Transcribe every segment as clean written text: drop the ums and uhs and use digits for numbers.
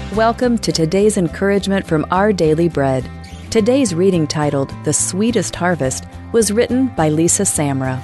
Welcome to today's encouragement from Our Daily Bread. Today's reading, titled The Sweetest Harvest, was written by Lisa Samra.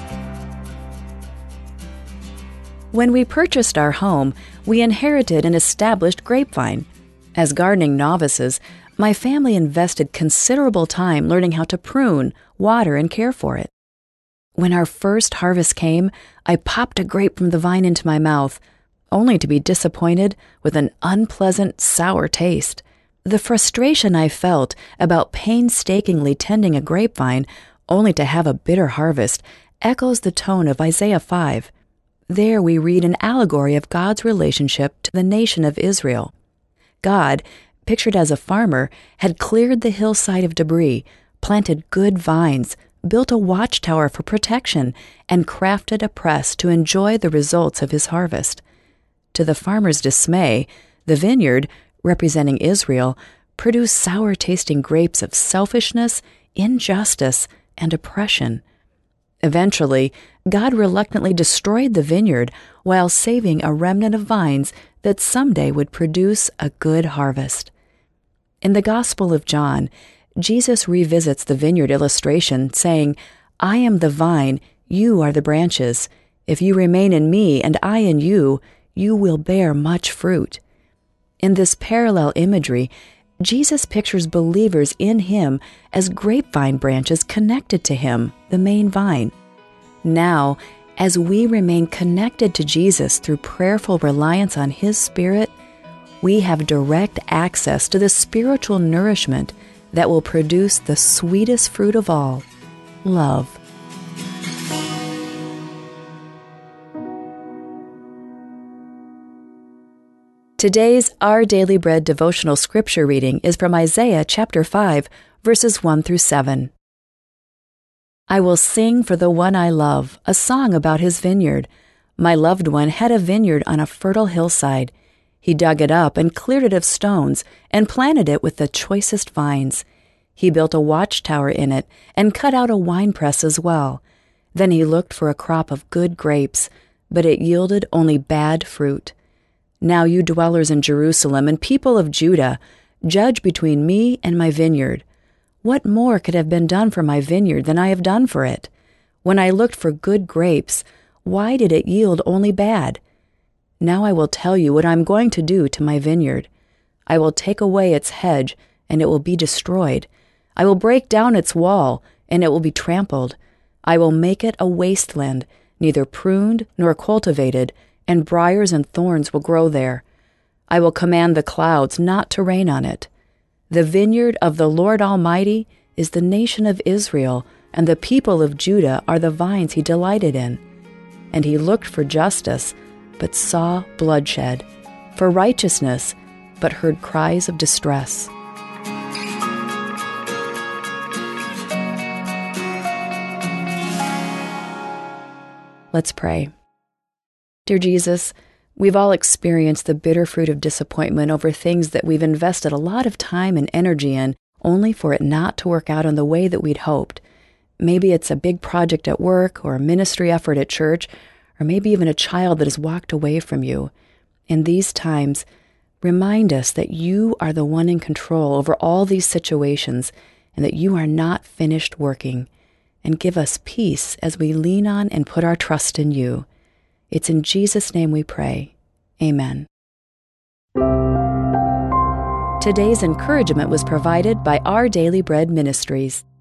When we purchased our home, we inherited an established grapevine. As gardening novices, my family invested considerable time learning how to prune, water, and care for it. When our first harvest came, I popped a grape from the vine into my mouth, only to be disappointed with an unpleasant, sour taste. The frustration I felt about painstakingly tending a grapevine, only to have a bitter harvest, echoes the tone of Isaiah 5. There we read an allegory of God's relationship to the nation of Israel. God, pictured as a farmer, had cleared the hillside of debris, planted good vines, built a watchtower for protection, and crafted a press to enjoy the results of his harvest. To the farmer's dismay, the vineyard, representing Israel, produced sour-tasting grapes of selfishness, injustice, and oppression. Eventually, God reluctantly destroyed the vineyard while saving a remnant of vines that someday would produce a good harvest. In the Gospel of John, Jesus revisits the vineyard illustration, saying, "I am the vine, you are the branches. If you remain in me and I in you, you will bear much fruit." In this parallel imagery, Jesus pictures believers in him as grapevine branches connected to him, the main vine. Now, as we remain connected to Jesus through prayerful reliance on his Spirit, we have direct access to the spiritual nourishment that will produce the sweetest fruit of all, love. Today's Our Daily Bread devotional scripture reading is from Isaiah chapter 5, verses 1 through 7. I will sing for the one I love, a song about his vineyard. My loved one had a vineyard on a fertile hillside. He dug it up and cleared it of stones and planted it with the choicest vines. He built a watchtower in it and cut out a winepress as well. Then he looked for a crop of good grapes, but it yielded only bad fruit. Now you dwellers in Jerusalem and people of Judah, judge between me and my vineyard. What more could have been done for my vineyard than I have done for it? When I looked for good grapes, why did it yield only bad? Now I will tell you what I am going to do to my vineyard. I will take away its hedge, and it will be destroyed. I will break down its wall, and it will be trampled. I will make it a wasteland, neither pruned nor cultivated, and briars and thorns will grow there. I will command the clouds not to rain on it. The vineyard of the Lord Almighty is the nation of Israel, and the people of Judah are the vines he delighted in. And he looked for justice, but saw bloodshed, for righteousness, but heard cries of distress. Let's pray. Dear Jesus, we've all experienced the bitter fruit of disappointment over things that we've invested a lot of time and energy in, only for it not to work out in the way that we'd hoped. Maybe it's a big project at work, or a ministry effort at church, or maybe even a child that has walked away from you. In these times, remind us that you are the one in control over all these situations, and that you are not finished working. And give us peace as we lean on and put our trust in you. It's in Jesus' name we pray. Amen. Today's encouragement was provided by Our Daily Bread Ministries.